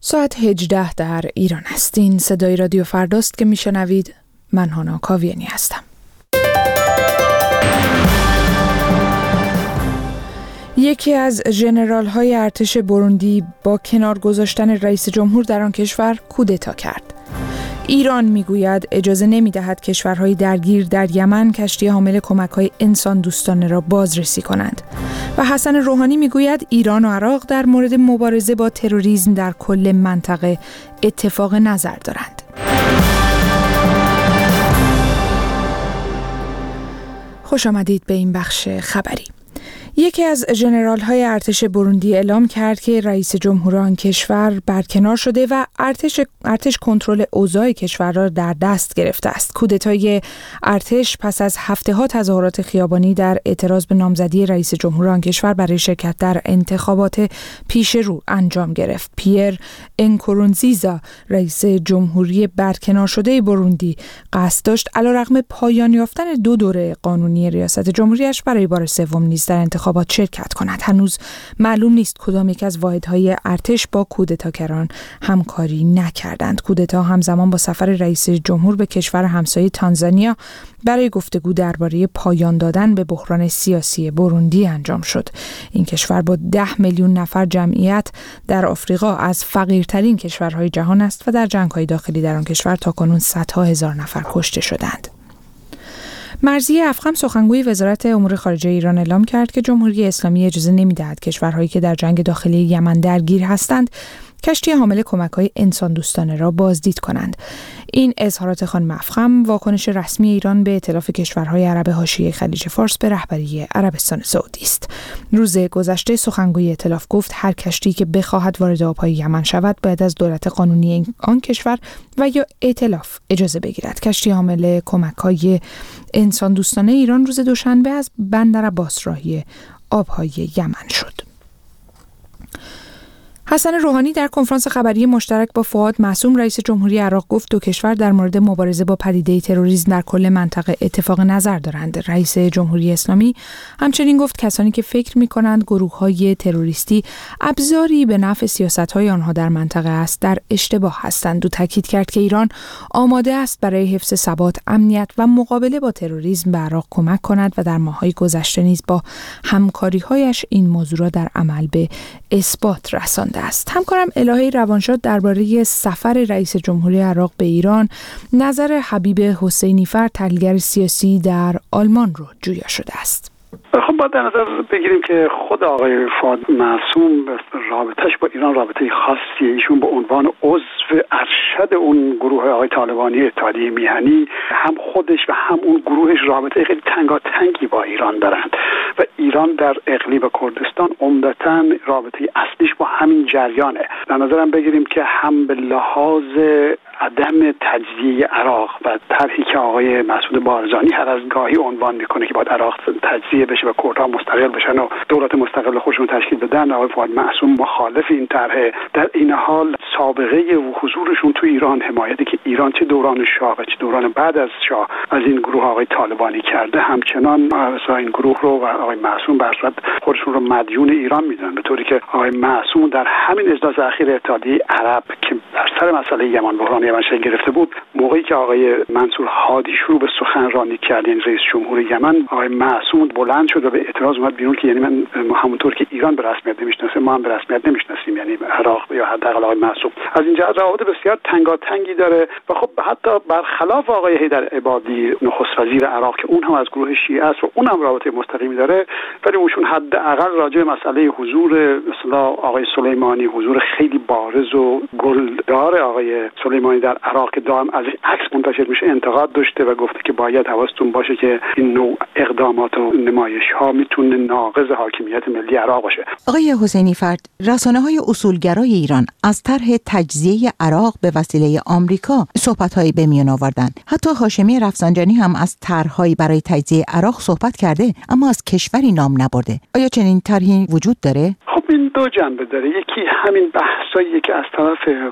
ساعت 18 در ایران است. این صدای رادیو فرداست که میشنوید. من هانا کاویانی هستم. یکی از ژنرال‌های ارتش بروندی با کنار گذاشتن رئیس جمهور در آن کشور کودتا کرد. ایران میگوید اجازه نمی‌دهد کشورهای درگیر در یمن کشتی حامل کمک‌های انسان دوستانه را بازرسی کنند. و حسن روحانی میگوید ایران و عراق در مورد مبارزه با تروریسم در کل منطقه اتفاق نظر دارند. خوش آمدید به این بخش خبری. یکی از ژنرال‌های ارتش بروندی اعلام کرد که رئیس جمهور آن کشور برکنار شده و ارتش کنترل اوضاع کشور را در دست گرفته است. کودتای ارتش پس از هفته‌ها تظاهرات خیابانی در اعتراض به نامزدی رئیس جمهور آن کشور برای شرکت در انتخابات پیش رو انجام گرفت. پیر انکورونزیزا، رئیس جمهوری برکنار شده بروندی، قصد داشت علیرغم پایان یافتن 2 دوره قانونی ریاست جمهوریش برای بار سوم نیز در انتخابات شرکت کند. هنوز معلوم نیست کدام یک از واحدهای ارتش با کودتاگران همکاری نکردند. کودتا همزمان با سفر رئیس جمهور به کشور همسایه تانزانیا برای گفتگو درباره پایان دادن به بحران سیاسی بروندی انجام شد. این کشور با 10 میلیون نفر جمعیت در آفریقا از فقیرترین کشورهای جهان است و در جنگ‌های داخلی در آن کشور تاکنون صدها هزار نفر کشته شدند. مرضیه افخم، سخنگوی وزارت امور خارجه ایران، اعلام کرد که جمهوری اسلامی اجازه نمی‌دهد کشورهایی که در جنگ داخلی یمن درگیر هستند کشتی حامل کمک‌های انسان دوستانه را بازدید کنند. این اظهارات خانم افخم واکنش رسمی ایران به ائتلاف کشورهای عرب حاشیه خلیج فارس به رهبری عربستان سعودی است. روز گذشته سخنگوی ائتلاف گفت هر کشتی که بخواهد وارد آب‌های یمن شود باید از دولت قانونی آن کشور و یا ائتلاف اجازه بگیرد. کشتی حامل کمک‌های انسان دوستانه ایران روز دوشنبه از بندر عباس راهی آب‌های یمن شد. حسن روحانی در کنفرانس خبری مشترک با فؤاد معصوم، رئیس جمهوری عراق، گفت 2 کشور در مورد مبارزه با پدیده تروریسم در کل منطقه اتفاق نظر دارند. رئیس جمهوری اسلامی همچنین گفت کسانی که فکر می‌کنند گروه‌های تروریستی ابزاری به نفع سیاست‌های آنها در منطقه است در اشتباه هستند. او تاکید کرد که ایران آماده است برای حفظ ثبات، امنیت و مقابله با تروریسم به عراق کمک کند و در ماه‌های گذشته نیز با همکاری‌هایش این موضوع را در عمل به اثبات رسانده است. همکارم الهه روانشاد درباره سفر رئیس جمهوری عراق به ایران نظر حبیب حسینی فر، تحلیلگر سیاسی در آلمان، رو جویا شده است. خب باید در نظر بگیریم که خود آقای فؤاد معصوم رابطهش با ایران رابطه خاصیه. ایشون به عنوان عضو ارشد اون گروه آقای طالبانی اتحادیه میهنی، هم خودش و هم اون گروهش رابطه خیلی تنگاتنگی با ایران دارند و ایران در اقلیم کردستان عمدتاً رابطه اصلیش با همین جریانه. در نظرم بگیریم که هم به لحاظ عدم تجزیه عراق و طرحی که آقای مسعود بارزانی هر از گاهی عنوان میکنه که باید عراق تجزیه بشه و کردها مستقل بشن و دولت مستقل خودشون تشکیل بدن، آقای فؤاد معصوم مخالف این طرحه. در این حال سابقه حضورشون تو ایران، حمایتی که ایران چه دوران شاه و چه دوران بعد از شاه از این گروه آقای طالبانی کرده، همچنان این گروه رو و آقای معصوم به صورت خودشون رو مدیون ایران میدونن، به طوری که آقای معصوم در همین اجلاس اخیر اتحادیه عرب که در سر مسئله یمن، بحران یمن شکل گرفته بود، موقعی که آقای منصور هادی شروع به سخنرانی کرد، این رئیس جمهور یمن، آقای معصوم بلند شد و به اعتراض اومد بیرون که یعنی من همونطور که ایران به رسمیت نمیشناسه، ما هم به رسمیت نمیشناسیم، یعنی عراق یا حداقل آقای معصوم. از اینجا روابط بسیار تنگاتنگی داره و خب حتی برخلاف آقای حیدر عبادی، نخست وزیر عراق، که اون هم از گروه شیعه است و اون هم رابطه مستقیمی داره، ولی اونشون حداقل راجع به مسئله حضور مثلا آقای سلیمانی، حضور خیلی بارز و گلدار آقای سلیمانی در عراق که دائم از عکس منتشر میشه انتقاد داشته و گفته که باید حواستون باشه که این نوع اقدامات و نمایش‌ها میتونه ناقض حاکمیت ملی عراق باشه. آقای حسینی فرد، رسانه‌های اصولگرای ایران از طرح تجزیه عراق به وسیله آمریکا صحبت‌هایی به میان آوردن. حتی هاشمی رفسنجانی هم از طرح‌هایی برای تجزیه عراق صحبت کرده، اما از کشوری نام نبرده. آیا چنین طرحی وجود داره؟ خب این 2 جنبه داره. یکی همین بحثایی که از طرف کردها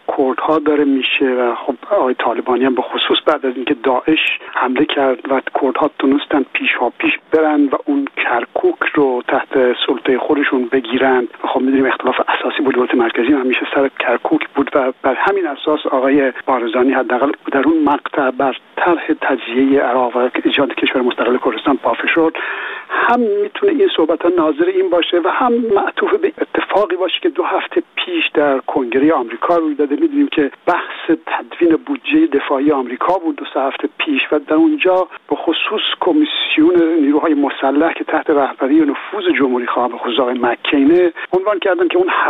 کردها داره میشه و خب آقای طالبانی هم به خصوص بعد از اینکه داعش حمله کرد و کردها تونستن پیش برن و اون کرکوک رو تحت سلطه خودشون بگیرن. خب میدونیم اختلاف اساسی با دولت مرکزی همیشه سر کرکوک بود و بر همین اساس آقای بارزانی حداقل در اون مقطع بر طرح تجزیه عراق و ایجاد کشور مستقل کردستان پافشار هم میتونه این صحبت ها ناظر این باشه و هم معطوف به اتفاقی باشه که 2 هفته پیش در کنگره آمریکا روی داده. میدونیم که بحث تدوین بودجه دفاعی آمریکا بود 2-3 هفته پیش و در اونجا به خصوص کمیسیون نیروهای مسلح که تحت رهبری و نفوذ جمهوری خواه به خصوص آقای مکینه عنوان کردن که اون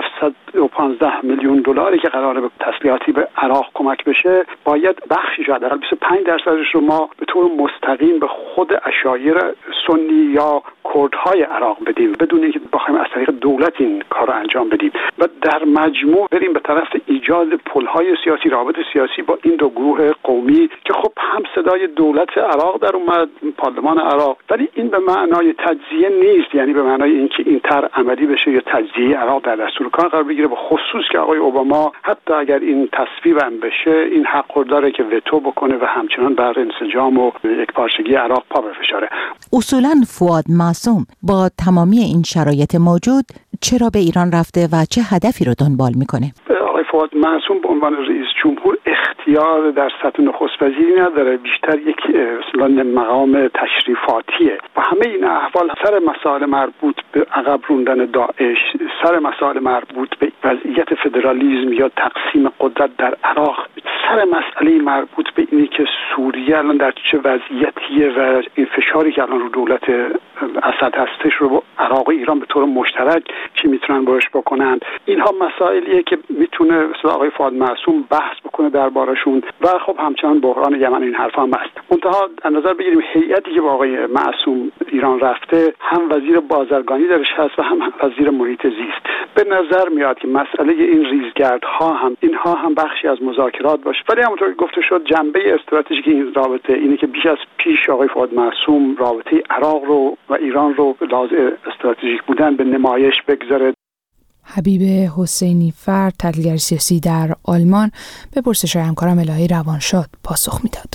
715 میلیون دلاری که قراره به تسلیحاتی به عراق کمک بشه باید بخشی حداقل 25% رو ما به طور مستقیم به خود عشایر سنی یا کردهای عراق بدیم بدون اینکه بخوایم از طریق دولت این کار رو انجام بدیم و در مجموع بریم به طرف ایجاد پل‌های سیاسی، روابط سیاسی با این دو گروه قومی که خب هم صدای دولت عراق در اومد، پارلمان عراق، ولی این به معنای تجزیه نیست، یعنی به معنای اینکه این طرح عملی بشه یا تجزیه عراق در دستور کار قرار بگیره. به خصوص که آقای اوباما حتی اگر این تصویب هم بشه این حق رو داره که وتو بکنه و همچنان بر انسجام و یکپارچگی عراق پا بفشاره. اصولاً فؤاد معصوم با تمامی این شرایط موجود چرا به ایران رفته و چه هدفی رو دنبال میکنه؟ آقای فؤاد معصوم به عنوان رئیس جمهور اختیار در سطح نخست وزیری نداره، بیشتر یک اصطلاحاً مقام تشریفاتیه و همه این احوال سر مسائل مربوط به عقب روندن داعش، سر مسائل مربوط به وضعیت فدرالیسم یا تقسیم قدرت در عراق، سر مسئله مربوط به اینی که سوریه الان در چه وضعیتیه و این فشاری که الان رو دولت اسد هستش رو عراق و ایران به طور مشترک چی میتونن باش بکنن، اینها مسائلیه که میتونه مثلا آقای فؤاد معصوم بحث بکنه دربارشون و خب همچنان بحران یمن این حرفا هم هست. منتها در نظر بگیریم هیئتی که با آقای معصوم ایران رفته هم وزیر بازرگانی درش هست و هم وزیر محیط زیست. به نظر میاد که مسئله این ریزگردها هم اینها هم بخشی از مذاکرات باشه، ولی همونطور که گفته شد جنبه استراتژیک این رابطه اینه که بیش از پیش آقای فؤاد معصوم رابطه عراق رو و ایران رو به لحاظ استراتژیک بودن به نمایش بگذاره. حبیب حسینی فرد، تحلیلگر سیاسی در آلمان، به پرسش همکارم الهی روانشاد پاسخ میداد.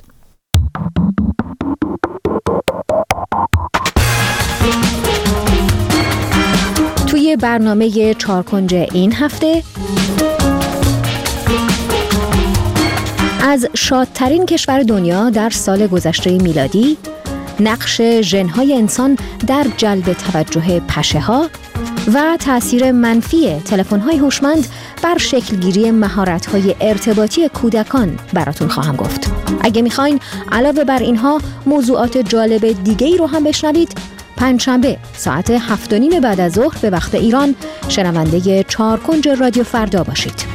توی برنامه چارکنج این هفته از شادترین کشور دنیا در سال گذشته میلادی، نقش ژن‌های انسان در جلب توجه پشه‌ها و تأثیر منفی تلفن‌های هوشمند بر شکلگیری مهارت‌های ارتباطی کودکان براتون خواهم گفت. اگه میخواین علاوه بر اینها موضوعات جالب دیگه‌ای رو هم بشنوید، پنجشنبه ساعت 7:30 بعد از ظهر به وقت ایران شنونده چارکنج رادیو فردا باشید.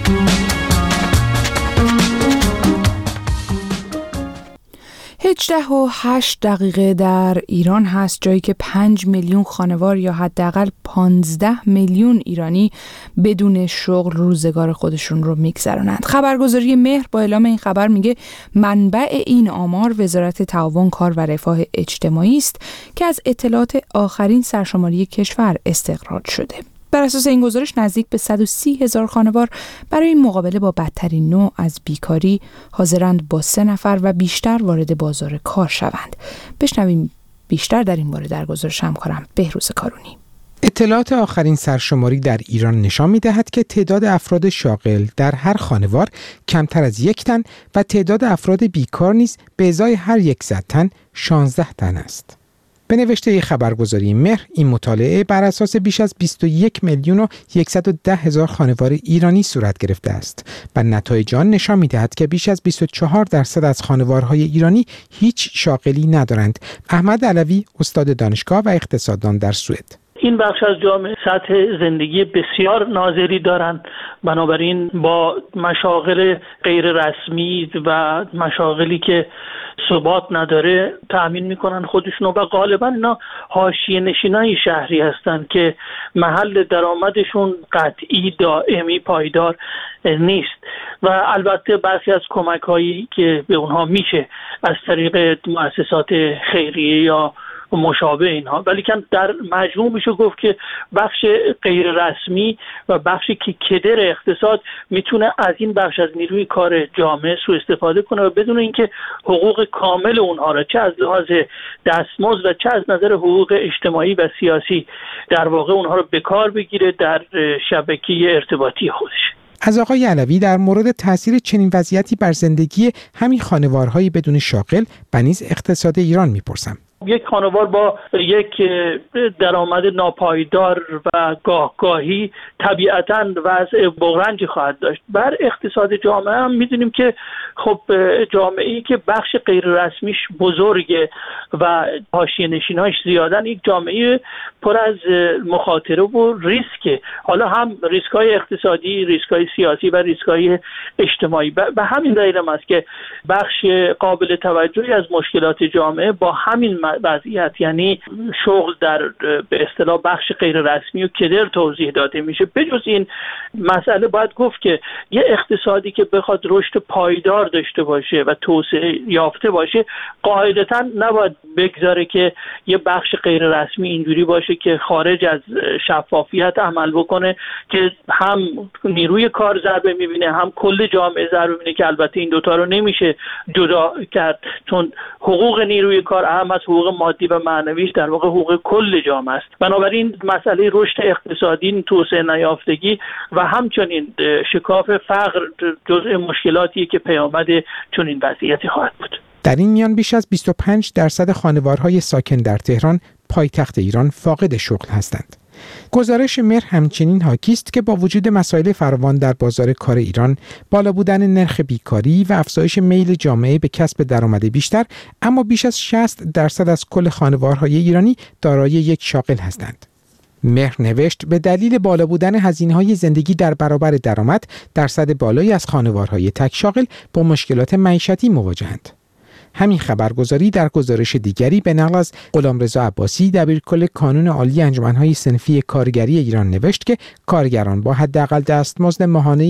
18:08 در ایران هست، جایی که 5 میلیون خانوار یا حداقل 15 میلیون ایرانی بدون شغل روزگار خودشون رو میگذرونند. خبرگزاری مهر با اعلام این خبر میگه منبع این آمار وزارت تعاون، کار و رفاه اجتماعی است که از اطلاعات آخرین سرشماری کشور استخراج شده. بر اساس این گزارش نزدیک به 130,000 خانوار برای مقابله با بدترین نوع از بیکاری حاضرند با 3 نفر و بیشتر وارد بازار کار شوند. بشنویم بیشتر در این باره در گزارش همکارم بهروز کارونی. اطلاعات آخرین سرشماری در ایران نشان می‌دهد که تعداد افراد شاغل در هر خانوار کمتر از 1 تن و تعداد افراد بیکار نیز به ازای هر 100 تن 16 تن است. به نوشته خبرگزاری مهر، این مطالعه بر اساس بیش از 21,110,000 خانوار ایرانی صورت گرفته است و نتایج آن نشان می‌دهد که بیش از 24% از خانوارهای ایرانی هیچ شاغلی ندارند. احمد علوی، استاد دانشگاه و اقتصاددان در سوئد: این بخش از جامعه سطح زندگی بسیار نازلی دارند، بنابراین با مشاغل غیر رسمی و مشاغلی که ثبات نداره تأمین میکنن خودشونو و غالبا اینا حاشیه نشینای شهری هستند که محل درآمدشون قطعی، دائمی، پایدار نیست و البته برخی از کمک هایی که به اونها میشه از طریق مؤسسات خیریه یا مشابه اینها، ولی که در مجموع میشه گفت که بخش غیر رسمی و بخشی که کدر اقتصاد میتونه از این بخش از نیروی کار جامعه سوء استفاده کنه و بدون اینکه حقوق کامل اونها را چه از لحاظ دستمزد و چه از نظر حقوق اجتماعی و سیاسی در واقع اونها رو به کار بگیره در شبکه ارتباطی خودش. از آقای علوی در مورد تاثیر چنین وضعیتی بر زندگی همین خانوارهای بدون شاغل و نیز اقتصاد ایران میپرسم. یک خانوار با یک درآمد ناپایدار و گاهگاهی طبیعتاً وضع بغرنجی خواهد داشت. بر اقتصاد جامعه هم میدونیم که خب جامعه‌ای که بخش غیر رسمیش بزرگه و حاشیه‌نشین‌هاش زیادن، یک جامعه پر از مخاطره و ریسکه، حالا هم ریسک‌های اقتصادی، ریسک‌های سیاسی و ریسک‌های اجتماعی. به همین دلیل هم است که بخش قابل توجهی از مشکلات جامعه با همین وضعیت، یعنی شغل در به اصطلاح بخش غیر رسمی و کدر توضیح داده میشه. بجز این مسئله باید گفت که یه اقتصادی که بخواد رشد پایدار داشته باشه و توسعه یافته باشه قاعدتاً نباید بگذاره که یه بخش غیر رسمی اینجوری باشه که خارج از شفافیت عمل بکنه که هم نیروی کار ضربه میبینه هم کل جامعه ضربه میبینه، که البته این دوتا رو نمیشه جدا کرد، چون حقوق نیروی کار اهم از حقوق مادی و معنویش در واقع حقوق کل جامعه است. بنابراین مسئله رشد اقتصادی، توسعه نیافتگی و همچنین شکاف فقر جزء مشکلاتی که پیامد چنین وضعیتی خواهد بود. در این میان بیش از 25% خانوارهای ساکن در تهران، پایتخت ایران، فاقد شغل هستند. گزارش مهر همچنین حاکی است که با وجود مسائل فراوان در بازار کار ایران، بالا بودن نرخ بیکاری و افزایش میل جامعه به کسب درآمد بیشتر، اما بیش از 60% از کل خانوارهای ایرانی دارای یک شاغل هستند. مهر نوشت به دلیل بالا بودن هزینه‌های زندگی در برابر درآمد، درصد بالایی از خانوارهای تک شاغل با مشکلات معیشتی مواجهند. همین خبرگزاری در گزارش دیگری به نقل از غلامرضا عباسی، دبیرکل کانون عالی انجمن‌های صنفی کارگری ایران نوشت که کارگران با حداقل دستمزد ماهانه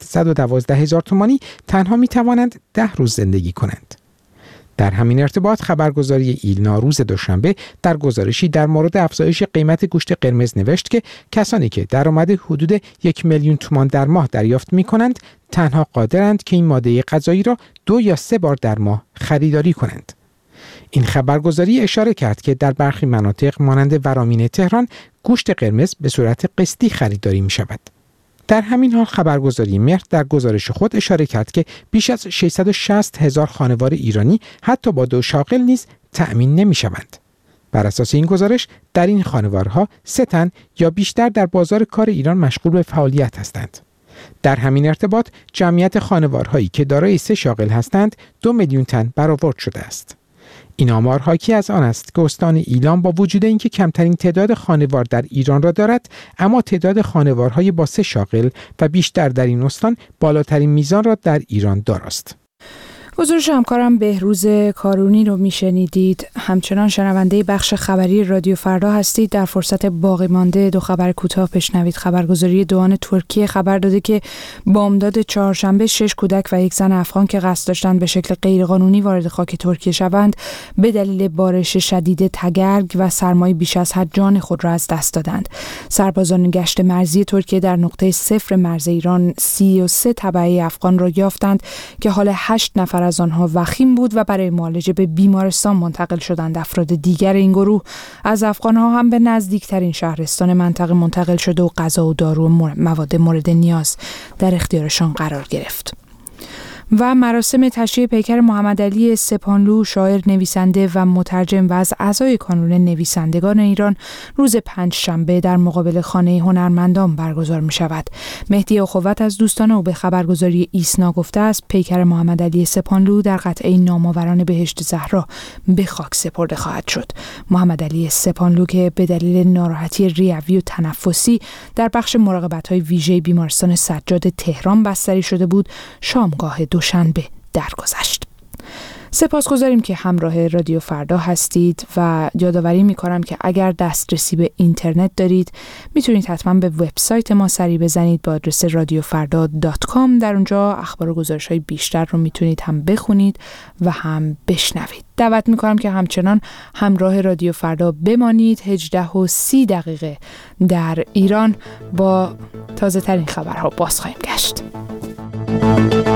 712,000 تومانی تنها می‌توانند 10 روز زندگی کنند. در همین ارتباط خبرگزاری ایلنا روز دوشنبه در گزارشی در مورد افزایش قیمت گوشت قرمز نوشت که کسانی که درآمد حدود 1,000,000 تومان در ماه دریافت می‌کنند تنها قادرند که این ماده غذایی را 2 یا 3 بار در ماه خریداری کنند. این خبرگزاری اشاره کرد که در برخی مناطق مانند ورامین تهران گوشت قرمز به صورت قسطی خریداری می‌شود. در همین حال خبرگزاری مهر در گزارش خود اشاره کرد که بیش از 660,000 خانوار ایرانی حتی با 2 شاغل نیز تأمین نمی‌شوند. بر اساس این گزارش در این خانوارها 3 تن یا بیشتر در بازار کار ایران مشغول به فعالیت هستند. در همین ارتباط جمعیت خانوارهایی که دارای 3 شاغل هستند 2 میلیون تن برآورد شده است. این آمار حاکی از آن است که استان ایلام با وجود اینکه کمترین تعداد خانوار در ایران را دارد، اما تعداد خانوارهای با 3 شاغل و بیشتر در این استان بالاترین میزان را در ایران دارست. گزارش همکارم بهروز کارونی رو میشنیدید. همچنان شنونده بخش خبری رادیو فردا هستید. در فرصت باقی مانده 2 خبر کوتاه بشنوید. خبرگزاری دوان ترکیه خبر داده که بامداد چهارشنبه 6 کودک و 1 زن افغان که قصد داشتند به شکل غیرقانونی وارد خاک ترکیه شوند، به دلیل بارش شدید تگرگ و سرمای بیش از حد جان خود را از دست دادند. سربازان گشت مرزی ترکیه در نقطه 0 مرز ایران 33 تبعه افغان را یافتند که حال 8 نفر از آنها وخیم بود و برای معالجه به بیمارستان منتقل شدند. افراد دیگر این گروه از افغان‌ها هم به نزدیکترین شهرستان منطقه منتقل شده و غذا و دارو و مواد مورد نیاز در اختیارشان قرار گرفت. و مراسم تشییع پیکر محمدعلی سپانلو، شاعر، نویسنده و مترجم و از اعضای کانون نویسندگان ایران، روز پنجشنبه در مقابل خانه هنرمندان برگزار می شود. مهدی اخوت از دوستان او به خبرگزاری ایسنا گفته است پیکر محمدعلی سپانلو در قطعه نامآوران بهشت زهرا به خاک سپرده خواهد شد. محمدعلی سپانلو که به دلیل ناراحتی ریوی و تنفسی در بخش مراقبت‌های ویژه بیمارستان سجاد تهران بستری شده بود، شامگاه دوشنبه درگذشت. سپاسگزاریم که همراه رادیو فردا هستید و یادآوری می‌کنم که اگر دسترسی به اینترنت دارید میتونید حتما به وبسایت ما سری بزنید با آدرس radiofarda.com. در اونجا اخبار و گزارش‌های بیشتر رو میتونید هم بخونید و هم بشنوید. دعوت می‌کنم که همچنان همراه رادیو فردا بمانید. 18:30 در ایران با تازه ترین خبرها باز خواهیم گشت.